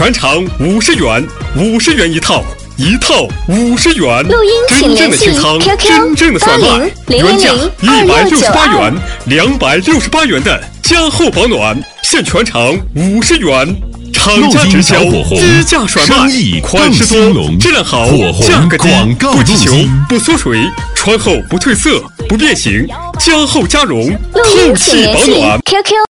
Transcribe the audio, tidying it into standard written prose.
全场50元，50元一套，一套50元。 录音请联系真正的清汤， QQ 真正的蒜瓣，原价168元，268元的加厚保暖，现全场50元。厂家直销，低价甩卖，款式多，质量好，价格低，不起球，不缩水，穿后不褪色，不变形，加厚加绒，透气保暖。 QQ